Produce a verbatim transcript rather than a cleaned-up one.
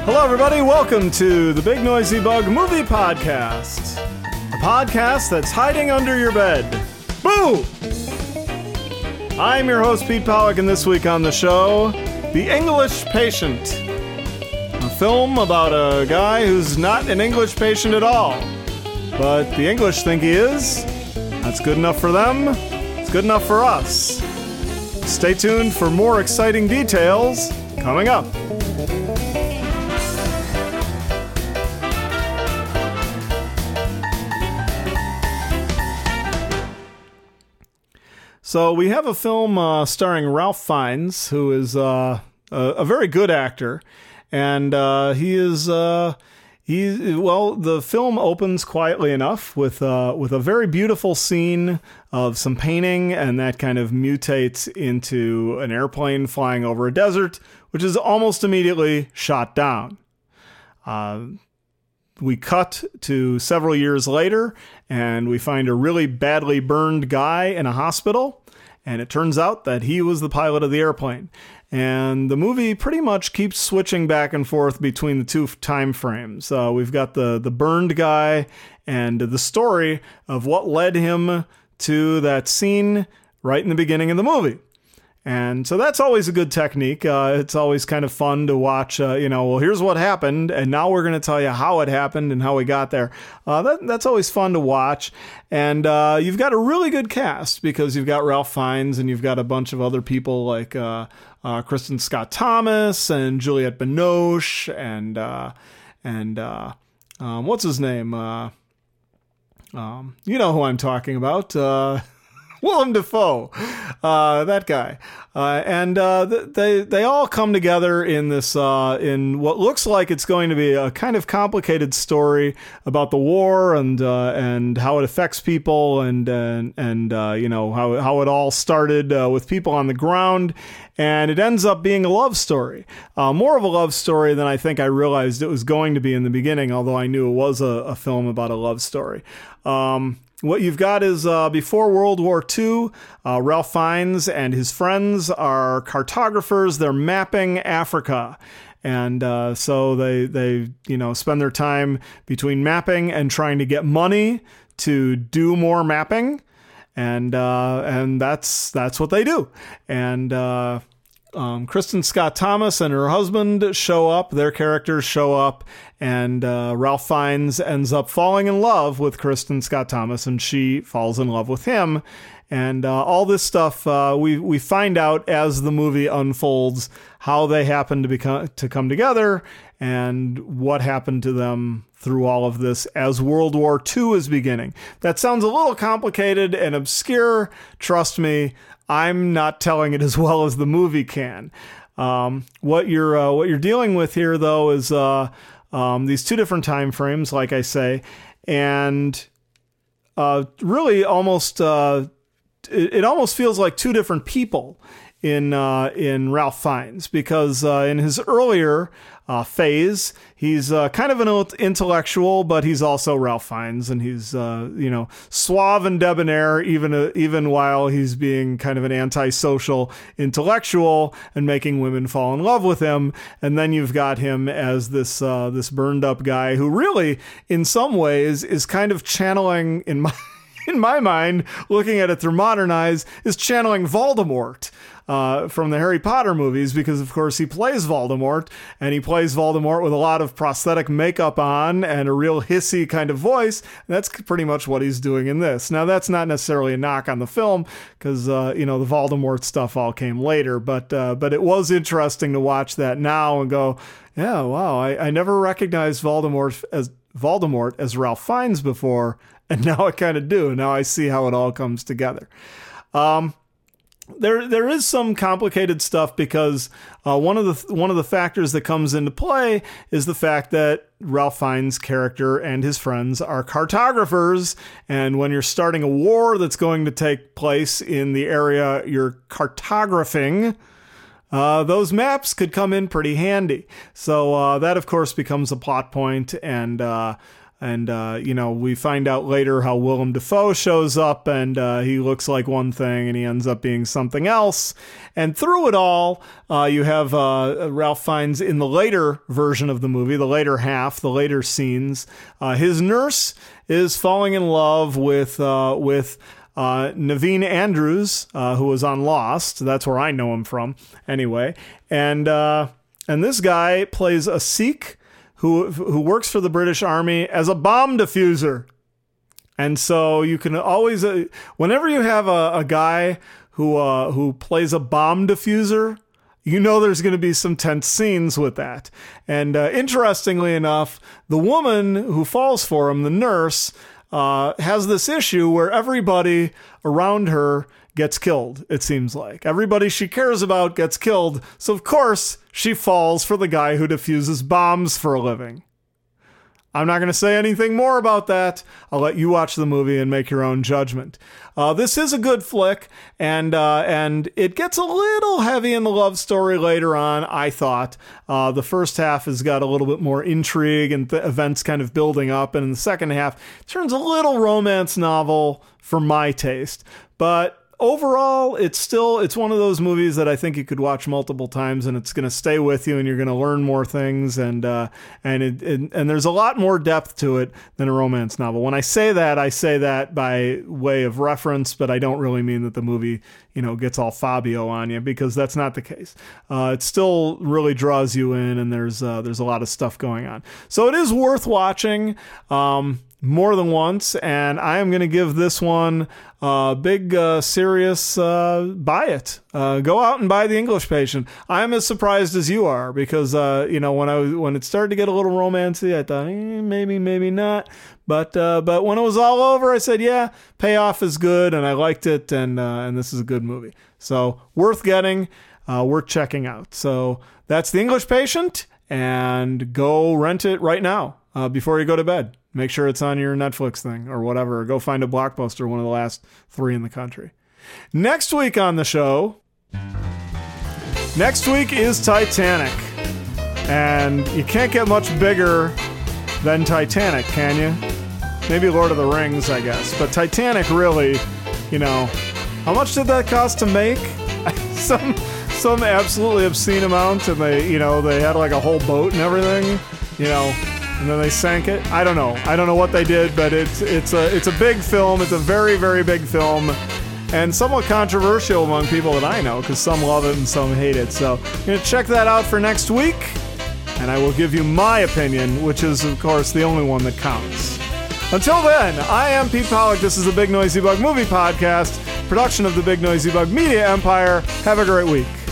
Hello, everybody. Welcome to the Big Noisy Bug Movie Podcast, a podcast that's hiding under your bed. Boo! I'm your host, Pete Pollack, and this week on the show, The English Patient, a film about a guy who's not an English patient at all, but the English think he is. That's good enough for them. It's good enough for us. Stay tuned for more exciting details coming up. So we have a film uh, starring Ralph Fiennes, who is uh, a, a very good actor, and uh, he is uh, he well. The film opens quietly enough with uh, with a very beautiful scene of some painting, and that kind of mutates into an airplane flying over a desert, which is almost immediately shot down. Uh, We cut to several years later, and we find a really badly burned guy in a hospital, and it turns out that he was the pilot of the airplane. And the movie pretty much keeps switching back and forth between the two time frames. Uh, we've got the, the burned guy and the story of what led him to that scene right in the beginning of the movie. And so that's always a good technique. Uh, it's always kind of fun to watch, uh, you know, well, here's what happened, and now we're going to tell you how it happened and how we got there. Uh, that, that's always fun to watch. And uh, you've got a really good cast because you've got Ralph Fiennes and you've got a bunch of other people like uh, uh, Kristen Scott Thomas and Juliette Binoche and, uh, and uh, um, what's his name? Uh, um, you know who I'm talking about. Uh Willem Dafoe, uh, that guy, uh, and uh, they they all come together in this uh, in what looks like it's going to be a kind of complicated story about the war and uh, and how it affects people and and and uh, you know how how it all started uh, with people on the ground, and it ends up being a love story, uh, more of a love story than I think I realized it was going to be in the beginning. Although I knew it was a, a film about a love story. Um, What you've got is uh, before World War Two, uh, Ralph Fiennes and his friends are cartographers. They're mapping Africa. And uh, so they, they, you know, spend their time between mapping and trying to get money to do more mapping. And uh, and that's that's what they do. And uh, um, Kristen Scott Thomas and her husband show up. Their characters show up. And uh, Ralph Fiennes ends up falling in love with Kristen Scott Thomas, and she falls in love with him. And uh, all this stuff, uh, we we find out as the movie unfolds how they happen to become to come together and what happened to them through all of this as World War Two is beginning. That sounds a little complicated and obscure. Trust me, I'm not telling it as well as the movie can. Um, what you're uh, what you're dealing with here, though, is uh, Um, these two different time frames, like I say, and uh, really almost uh, it, it almost feels like two different people in uh, in Ralph Fiennes, because uh, in his earlier uh, phase, he's uh, kind of an intellectual, but he's also Ralph Fiennes, and he's uh, you know suave and debonair, even uh, even while he's being kind of an antisocial intellectual and making women fall in love with him. And then you've got him as this uh, this burned up guy who really, in some ways, is kind of channeling in my in my mind, looking at it through modern eyes, is channeling Voldemort. Uh, from the Harry Potter movies, because of course he plays Voldemort, and he plays Voldemort with a lot of prosthetic makeup on and a real hissy kind of voice. That's pretty much what he's doing in this. Now, that's not necessarily a knock on the film, because uh, you know the Voldemort stuff all came later, but uh, but it was interesting to watch that now and go, yeah, wow, I, I never recognized Voldemort as Voldemort as Ralph Fiennes before, and now I kind of do. Now I see how it all comes together. Um, There, there is some complicated stuff because uh, one of the one of the factors that comes into play is the fact that Ralph Fiennes' character and his friends are cartographers, and when you're starting a war that's going to take place in the area you're cartographing, uh, those maps could come in pretty handy. So uh, that, of course, becomes a plot point, and uh, And, uh, you know, we find out later how Willem Dafoe shows up and uh, he looks like one thing and he ends up being something else. And through it all, uh, you have uh, Ralph Fiennes in the later version of the movie, the later half, the later scenes. Uh, his nurse is falling in love with uh, with uh, Naveen Andrews, uh, who was on Lost. That's where I know him from, anyway. And uh, and this guy plays a Sikh who who works for the British Army as a bomb diffuser. And so you can always, uh, whenever you have a, a guy who uh, who plays a bomb diffuser, you know there's going to be some tense scenes with that. And uh, interestingly enough, the woman who falls for him, the nurse, uh, has this issue where everybody around her gets killed, it seems like. Everybody she cares about gets killed, so of course she falls for the guy who diffuses bombs for a living. I'm not going to say anything more about that. I'll let you watch the movie and make your own judgment. Uh, this is a good flick, and uh, and it gets a little heavy in the love story later on, I thought. Uh, the first half has got a little bit more intrigue and th- events kind of building up, and in the second half, it turns a little romance novel for my taste. But overall, it's still, it's one of those movies that I think you could watch multiple times and it's going to stay with you and you're going to learn more things. And, uh, and, it, it, and there's a lot more depth to it than a romance novel. When I say that, I say that by way of reference, but I don't really mean that the movie, you know, gets all Fabio on you, because that's not the case. Uh, it still really draws you in, and there's, uh, there's a lot of stuff going on. So it is worth watching. Um, more than once, and I am going to give this one a big, uh, serious uh, buy it. Uh, go out and buy The English Patient. I'm as surprised as you are, because uh, you know, when I was, when it started to get a little romancy, I thought eh, maybe, maybe not. But uh, but when it was all over, I said, yeah, payoff is good, and I liked it, and uh, and this is a good movie. So worth getting, uh, worth checking out. So that's The English Patient, and go rent it right now uh, before you go to bed. Make sure it's on your Netflix thing or whatever. Or go find a Blockbuster, one of the last three in the country. Next week on the show, next week is Titanic. And you can't get much bigger than Titanic, can you? Maybe Lord of the Rings, I guess. But Titanic really, you know, how much did that cost to make? some some absolutely obscene amount, and they, you know, they had like a whole boat and everything, you know. And then they sank it. I don't know. I don't know what they did, but it's it's a it's a big film. It's a very, very big film, and somewhat controversial among people that I know, because some love it and some hate it. So I'm going to check that out for next week, and I will give you my opinion, which is, of course, the only one that counts. Until then, I am Pete Pollack. This is the Big Noisy Bug Movie Podcast, production of the Big Noisy Bug Media Empire. Have a great week.